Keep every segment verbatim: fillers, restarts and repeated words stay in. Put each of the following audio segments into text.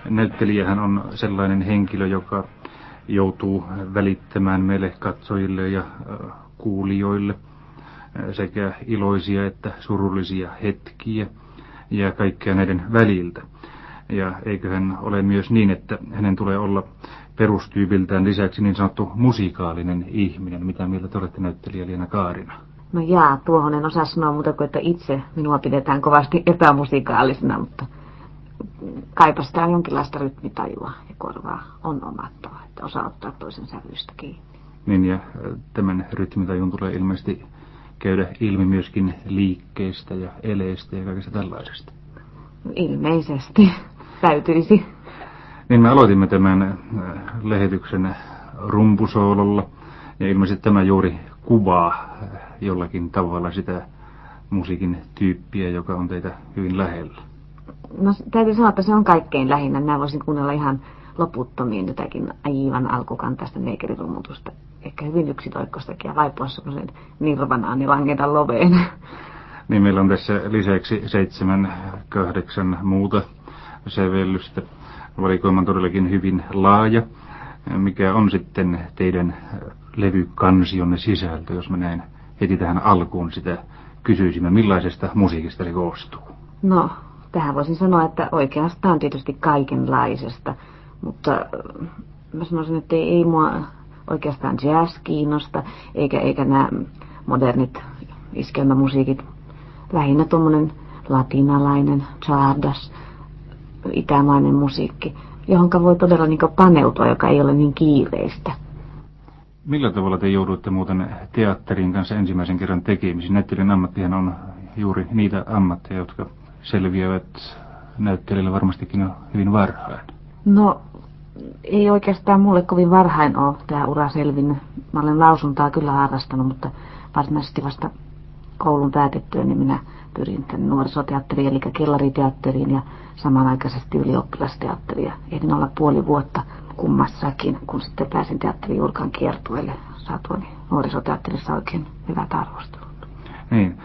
näyttelijähän on sellainen henkilö, joka joutuu välittämään meille katsojille ja kuulijoille sekä iloisia että surullisia hetkiä ja kaikkea näiden väliltä. Ja eiköhän ole myös niin, että hänen tulee olla perustyypiltään lisäksi niin sanottu musikaalinen ihminen. Mitä mieltä te olette, näyttelijä Leena Kaarina? No jaa, tuohon en osaa sanoa muuta kuin, että itse minua pidetään kovasti epämusikaalisena, mutta kaipa sitä jonkinlaista rytmitajua ja korvaa on omattava, että osaa ottaa toisen sävystä kiinni. Niin, ja tämän rytmitajun tulee ilmeisesti käydä ilmi myöskin liikkeistä ja eleistä ja kaikesta tällaisesta. Ilmeisesti täytyisi. Niin, me aloitimme tämän lähetyksen rumpusoololla, ja ilmeisesti tämä juuri kuvaa jollakin tavalla sitä musiikin tyyppiä, joka on teitä hyvin lähellä. No täytyy sanoa, että se on kaikkein lähinnä. Minä voisin kuunnella ihan loputtomiin jotakin aivan alkukantaista neekerirummutusta. Ehkä hyvin yksitoikkoistakin ja vaipua semmoisen nirvanaan ja langeta loveen. Niin, meillä on tässä lisäksi seitsemän, kahdeksan muuta sävellystä. Valikoima on todellakin hyvin laaja. Mikä on sitten teidän levykansionne sisältö, jos mä näin heti tähän alkuun sitä kysyisimme, millaisesta musiikista se koostuu? No, tähän voisin sanoa, että oikeastaan tietysti kaikenlaisesta, mutta mä sanoisin, että ei, ei mua oikeastaan jazz kiinnosta, eikä, eikä nämä modernit iskelmämusiikit. Lähinnä tuommoinen latinalainen, chardas, itämainen musiikki, johonka voi todella niin paneutua, joka ei ole niin kiireistä. Millä tavalla te jouduitte muuten teatterin kanssa ensimmäisen kerran tekemisiin? Näyttelijän ammattihan on juuri niitä ammatteja, jotka selviävät näyttelijälle varmastikin jo hyvin varhain. No, ei oikeastaan mulle kovin varhain ole tämä ura selvinnyt. Mä olen lausuntaa kyllä harrastanut, mutta varsinaisesti vasta koulun päätettyä, niin minä pyrin tänne nuorisoteatteriin, eli kellariteatteriin ja samanaikaisesti ylioppilasteatteriin. Ehdin olla puoli vuotta kummassakin, kun sitten pääsin teatterijulkan kiertueelle saatuani nuorisoteatterissa oikein hyvät arvostelut. Niin.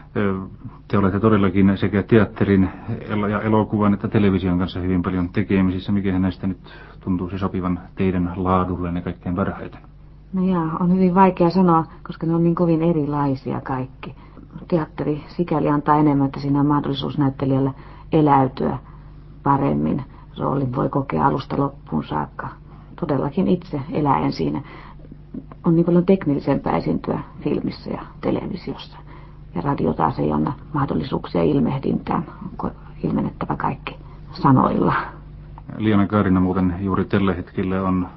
Te olette todellakin sekä teatterin ja elokuvan että television kanssa hyvin paljon tekemisissä. Mikähän näistä nyt tuntuisi sopivan teidän laadullenne kaikkein parhaiten? No jaa, on hyvin vaikea sanoa, koska ne on niin kovin erilaisia kaikki. Teatteri sikäli antaa enemmän, että siinä on mahdollisuus näyttelijällä eläytyä paremmin. Roolin voi kokea alusta loppuun saakka. Todellakin itse eläen siinä. On niin paljon teknillisempää esiintyä filmissä ja televisiossa. Ja radio taas ei anna mahdollisuuksia ilmehdintään. Onko ilmennettävä kaikki sanoilla? Leena Kaarina muuten juuri tällä hetkellä on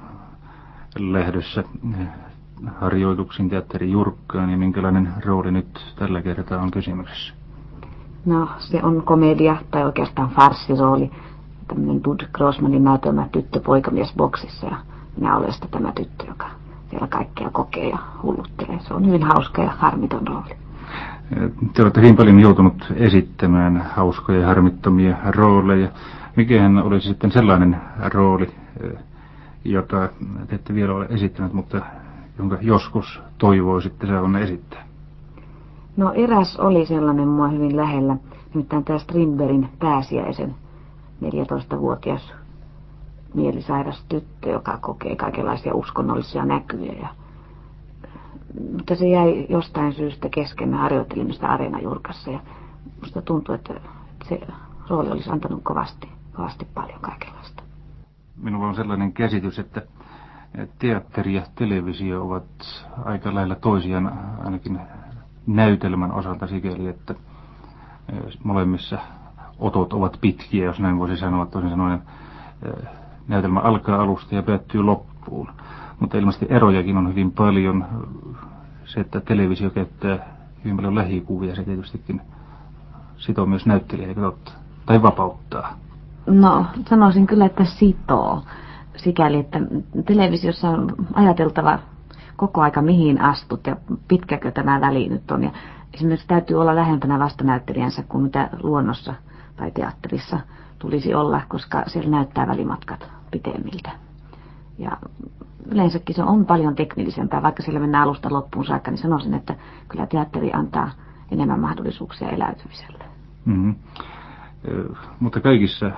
lähdössä harjoituksiin teatteri Jurkkaan, niin minkälainen rooli nyt tällä kertaa on kysymyksessä? No, se on komedia, tai oikeastaan farssirooli. Tämmöinen Bud Grossmanin näytelmä Tyttö poikamies boksissa, ja minä olen sitä tämä tyttö, joka siellä kaikkea kokee ja hulluttelee. Se on hyvin hauska ja harmiton rooli. Te olette hyvin paljon joutunut esittämään hauskoja ja harmittomia rooleja. Mikähän olisi sitten sellainen rooli, jota te ette vielä ole esittänyt, mutta jonka joskus toivoisitte saavanne esittää? No, eräs oli sellainen mua hyvin lähellä, nimittäin tämä Strindbergin Pääsiäisen neljätoistavuotias mielisairas tyttö, joka kokee kaikenlaisia uskonnollisia näkyjä. Ja mutta se jäi jostain syystä kesken. Me harjoittelimme sitä Areenajurkassa ja musta tuntuu, että se rooli olisi antanut kovasti, kovasti paljon kaikenlaista. Minulla on sellainen käsitys, että teatteri ja televisio ovat aika lailla toisiaan ainakin näytelmän osalta sikäli, että molemmissa otot ovat pitkiä, jos näin voisi sanoa. Toisin sanoen näytelmä alkaa alusta ja päättyy loppuun. Mutta ilmeisesti erojakin on hyvin paljon. Se, että televisio käyttää hyvin paljon lähikuvia, se tietystikin sitoo myös näyttelijäitä totta. Tai vapauttaa. No, sanoisin kyllä, että sitoo. Sikäli, että televisiossa on ajateltava koko aika mihin astut ja pitkäkö tämä väli nyt on. Ja esimerkiksi täytyy olla lähempänä vastanäyttelijänsä kuin mitä luonnossa tai teatterissa tulisi olla, koska siellä näyttää välimatkat pitemmiltä. Ja yleensäkin se on paljon teknillisempää, vaikka siellä mennään alusta loppuun saakka, niin sanoisin, että kyllä teatteri antaa enemmän mahdollisuuksia eläytymiselle. Mm-hmm. Mutta kaikissa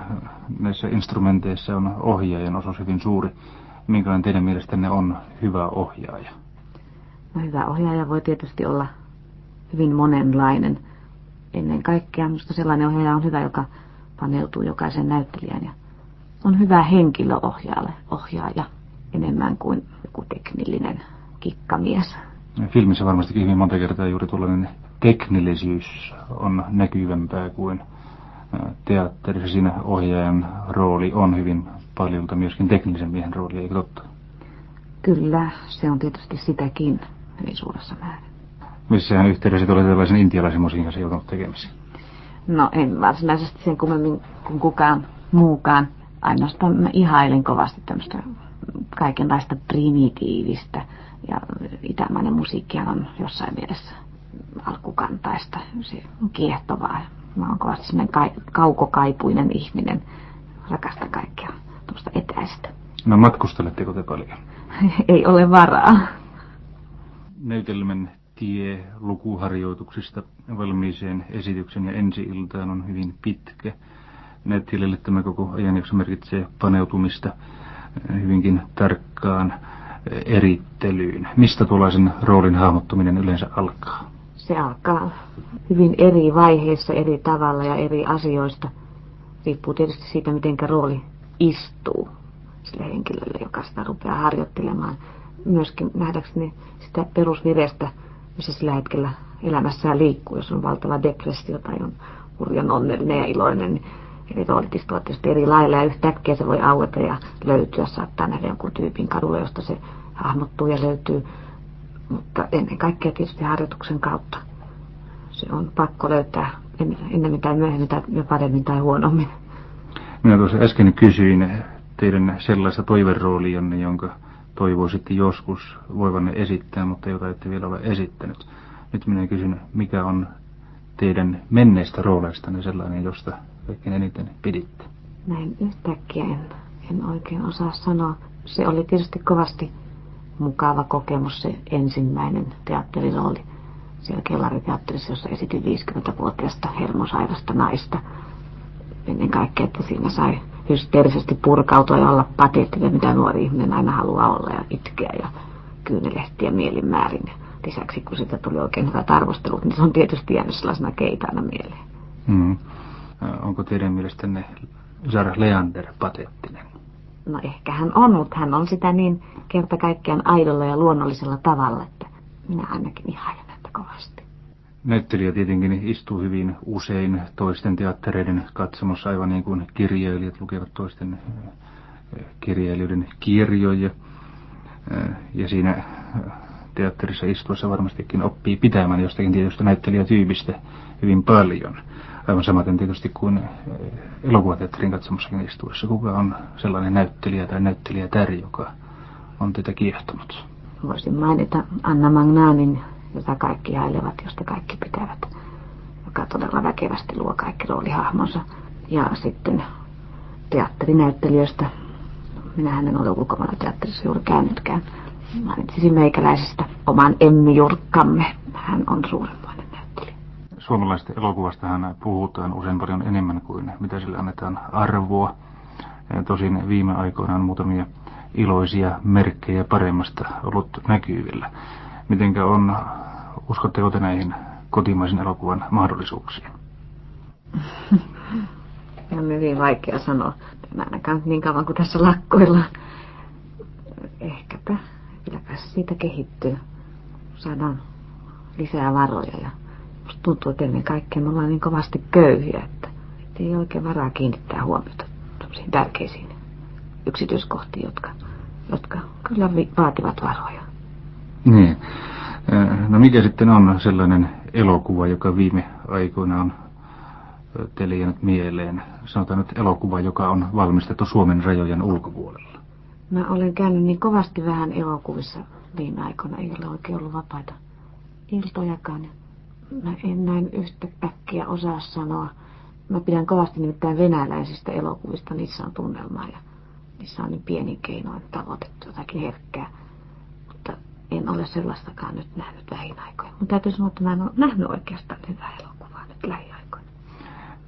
näissä instrumenteissa on ohjaajan osuus hyvin suuri. Minkälainen teidän mielestänne on hyvä ohjaaja? No, hyvä ohjaaja voi tietysti olla hyvin monenlainen. Ennen kaikkea minusta sellainen ohjaaja on hyvä, joka paneutuu jokaisen näyttelijän ja on hyvä henkilöohjaaja ohjaaja, enemmän kuin joku teknillinen kikkamies. Filmissä varmastikin hyvin monta kertaa juuri tuollainen teknillisyys on näkyvämpää kuin teatterissa. Siinä ohjaajan rooli on hyvin paljolta myöskin teknisen miehen rooli, eikö totta? Kyllä, se on tietysti sitäkin hyvin suuressa määrin. Missähän yhteydessä olet tällaisen intialaisen musiikin kanssa joutunut tekemisiin? No en varsinaisesti sen kummemmin kuin kukaan muukaan. Ainoastaan mä ihailen kovasti tämmöistä kaikenlaista primitiivistä. Ja itämainen musiikkihan on jossain mielessä alkukantaista, se on kiehtovaa. Mä oon kovasti semmoinen ka- kaukokaipuinen ihminen, rakastan kaikkea tuosta etäistä. No matkusteletteko te paljon? Ei ole varaa. Näytelmän tie lukuharjoituksista valmiiseen esityksen ja ensi-iltaan on hyvin pitkä. Näyttelijälle tämä koko ajanjakso merkitsee paneutumista hyvinkin tarkkaan erittelyyn. Mistä tuollaisen roolin hahmottuminen yleensä alkaa? Se alkaa hyvin eri vaiheissa, eri tavalla ja eri asioista. Riippuu tietysti siitä, miten rooli istuu sille henkilölle, joka sitä rupeaa harjoittelemaan. Myöskin nähdäkseni sitä perusvirestä, missä sillä hetkellä elämässään liikkuu, jos on valtava depressio tai on hurjan onnellinen ja iloinen. Eli roolit istuvat tietysti eri lailla ja yhtäkkiä se voi aueta ja löytyä, saattaa nähdä jonkun tyypin kadulla, josta se hahmottuu ja löytyy. Mutta ennen kaikkea tietysti harjoituksen kautta. Se on pakko löytää ennemmin tai myöhemmin tai jo paremmin tai huonommin. Minä tuossa äsken kysyin teidän sellaista toiveroolianne, jonka toivoisitte joskus voivanne esittää, mutta jota ette vielä ole esittänyt. Nyt minä kysyn, mikä on teidän menneistä rooleistanne sellainen, josta kaikkein eniten piditte? Näin yhtäkkiä en, en oikein osaa sanoa. Se oli tietysti kovasti mukava kokemus, se ensimmäinen teatterirooli siellä kellariteatterissa, jossa esitin viisikymmentävuotiaasta hermosairasta naista. Ennen kaikkea, että siinä sai hysteerisesti purkautua ja olla pateettinen, mitä nuori ihminen aina haluaa olla, ja itkeä ja kyynelehtiä mielin määrin. Lisäksi kun siitä tuli oikein hyvät arvostelut, niin se on tietysti jäänyt sellaisena keitaana mieleen. Mm. Onko teidän mielestänne Zara Leander pateettinen? No ehkä hän on, mutta hän on sitä niin kerta kaikkiaan aidolla ja luonnollisella tavalla, että minä ainakin ihailen häntä kovasti. Näyttelijä tietenkin istuu hyvin usein toisten teattereiden katsomossa, aivan niin kuin kirjailijat lukevat toisten kirjailijoiden kirjoja. Ja siinä teatterissa istuessa varmastikin oppii pitämään jostakin tietystä näyttelijätyypistä hyvin paljon. Aivan samaten tietysti kuin elokuvateatterin katsomossakin istuessa. Kuka on sellainen näyttelijä tai näyttelijätär, joka on teitä kiehtonut? Voisin mainita Anna Magnanin, jota kaikki hailevat, josta kaikki pitävät, joka todella väkevästi luo kaikki roolihahmonsa. Ja sitten teatterinäyttelijöistä. Minähän en ole ulkomailla teatterissa juuri käynytkään. Mainitsisin meikäläisestä oman Emmi Jurkkamme. Hän on suuremmoinen näyttelijä. Suomalaisesta elokuvastahan puhutaan usein paljon enemmän kuin mitä sille annetaan arvoa. Ja tosin viime aikoina on muutamia iloisia merkkejä paremmasta ollut näkyvillä. Mitenkä on, uskotteko te näihin kotimaisen elokuvan mahdollisuuksiin? On hyvin vaikea sanoa. En ainakaan niin kauan kuin tässä lakkoillaan. Ehkäpä. Kylläpä siitä kehittyy. Saadaan lisää varoja ja musta tuntuu, että ennen kaikkea me ollaan niin kovasti köyhiä, että ei oikein varaa kiinnittää huomiota tämmöisiin tärkeisiin yksityiskohtiin, jotka, jotka kyllä vaativat varoja. Niin. No mikä sitten on sellainen elokuva, joka viime aikoina on teille jäänyt mieleen? Sanotaan nyt elokuva, joka on valmistettu Suomen rajojen ulkopuolella. Mä olen käynyt niin kovasti vähän elokuvissa viime aikoina, ei ole oikein ollut vapaita iltojakaan. Mä en näin yhtäkkiä osaa sanoa. Mä pidän kovasti nimittäin venäläisistä elokuvista, niissä on tunnelmaa ja niissä on niin pienin keinoin tavoitettu jotakin herkkää. Mutta en ole sellaistakaan nyt nähnyt lähiaikoina. Mun täytyy sanoa, että mä en ole nähnyt oikeastaan hyvää elokuvaa nyt lähiaikoina.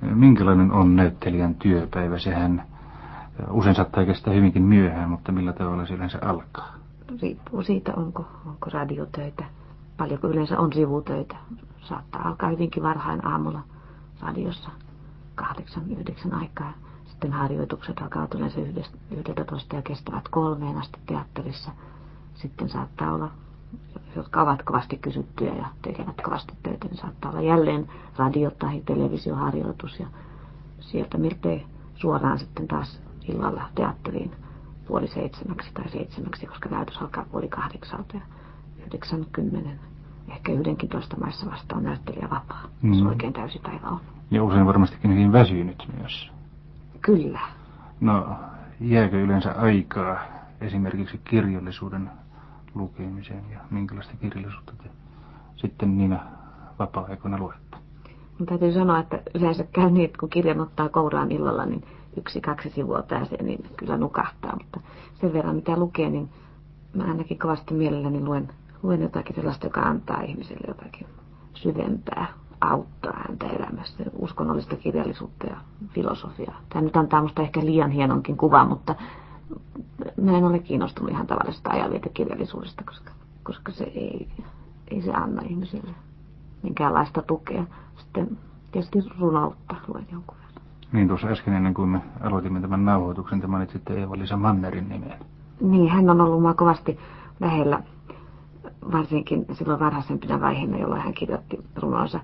Minkälainen on näyttelijän työpäivä? Sehän usein saattaa kestää hyvinkin myöhään, mutta millä tavalla se yleensä alkaa? Riippuu siitä, onko, onko radiotöitä, paljonko yleensä on sivutöitä. Saattaa alkaa hyvinkin varhain aamulla radiossa kahdeksan, yhdeksän aikaa. Sitten harjoitukset alkavat yleensä yhdeltätoista ja kestävät kolmeen asti teatterissa. Sitten saattaa olla, jotka ovat kovasti kysyttyjä ja tekevät kovasti töitä, niin saattaa olla jälleen radio- tai televisioharjoitus. Ja sieltä miltei suoraan sitten taas illalla teatteriin puoli seitsemäksi tai seitsemäksi, koska näytös alkaa puoli kahdeksalta ja yhdeksän, kymmenen, ehkä yhdenkintoista maissa vasta on näyttelijä vapaa, mm. jos oikein täysi päivä on. Ja usein varmastikin hyvin väsynyt myös. Kyllä. No, jääkö yleensä aikaa esimerkiksi kirjallisuuden lukemiseen ja minkälaista kirjallisuutta te sitten niinä vapaa-aikoina luette? Mun täytyy sanoa, että yleensä käy niin, että kun kirjan ottaa kouraan illalla, niin yksi, kaksi sivua pääsee, niin kyllä nukahtaa. Mutta sen verran mitä lukee, niin mä ainakin kovasti mielelläni luen, luen jotakin sellaista, joka antaa ihmiselle jotakin syvempää, auttaa häntä elämässä, uskonnollista kirjallisuutta ja filosofiaa. Tämä nyt antaa musta ehkä liian hienonkin kuvan, mutta mä en ole kiinnostunut ihan tavallisesta ajanvietekirjallisuudesta, koska, koska se ei, ei se anna ihmiselle minkäänlaista tukea. Sitten tietysti runoutta luen jonkun verran. Niin tuossa äsken ennen kuin me aloitimme tämän nauhoituksen, te mainitsitte Eeva-Liisa Mannerin nimen. Niin, hän on ollut mua kovasti lähellä, varsinkin silloin varhaisempina vaiheina, jolloin hän kirjoitti runonsa.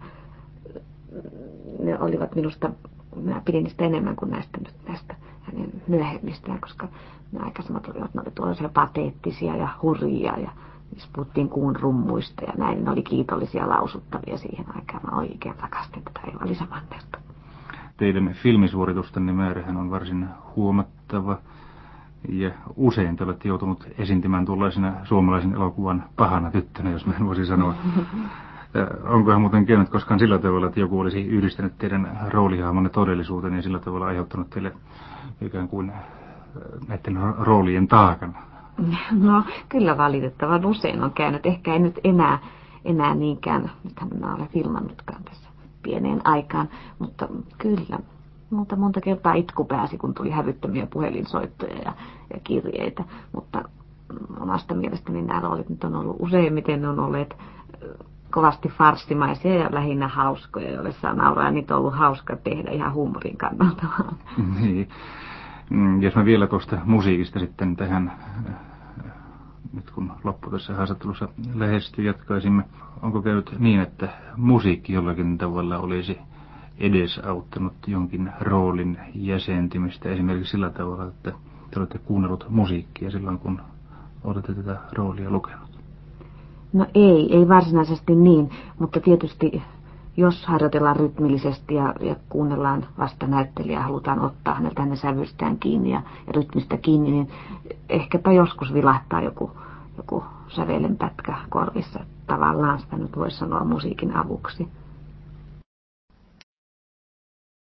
Ne olivat minusta, minä pidin niistä enemmän kuin näistä, näistä hänen myöhemmistään, koska ne aikaisemmat olivat, ne olivat tuollaisia pateettisia ja hurjia ja niissä puhuttiin kuun rummuista ja näin, ne oli kiitollisia lausuttavia siihen aikaan. Mä oikein rakastin tätä Eeva-Liisa Mannerta. Teidän filmisuoritustenne määrähän on varsin huomattava ja usein te olette joutunut esiintymään tuollaisena suomalaisen elokuvan pahana tyttönä, jos mä en voisi sanoa. Onkohan muuten käynyt koskaan sillä tavalla, että joku olisi yhdistänyt teidän roolihahmonne todellisuuteen ja sillä tavalla aiheuttanut teille ikään kuin näiden roolien taakan? No kyllä valitettavan usein on käynyt. Ehkä ei nyt enää, enää niinkään, nythän minä olen filmannutkaan tässä pieneen aikaan, mutta kyllä. Monta, monta kertaa itku pääsi, kun tuli hävyttömiä puhelinsoittoja ja, ja kirjeitä, mutta omasta mielestäni nämä roolit nyt on ollut useimmiten, ne on olleet kovasti farssimaisia ja lähinnä hauskoja, joille saa nauraa, ja niitä on ollut hauska tehdä ihan huumorin kannalta. Niin. Jos mä vielä tuosta musiikista sitten tähän, nyt kun loppu tässä haastattelussa lähestyy, jatkaisimme. Onko käynyt niin, että musiikki jollakin tavalla olisi edesauttanut jonkin roolin jäsentymistä, esimerkiksi sillä tavalla, että te olette kuunnellut musiikkia silloin, kun olette tätä roolia lukenut? No ei, ei varsinaisesti niin, mutta tietysti jos harjoitellaan rytmillisesti ja, ja kuunnellaan vasta näyttelijää, halutaan ottaa häneltä hänen sävystään kiinni ja, ja rytmistä kiinni, niin ehkäpä joskus vilahtaa joku, joku sävelenpätkä korvissa. Tavallaan sitä nyt voisi sanoa musiikin avuksi.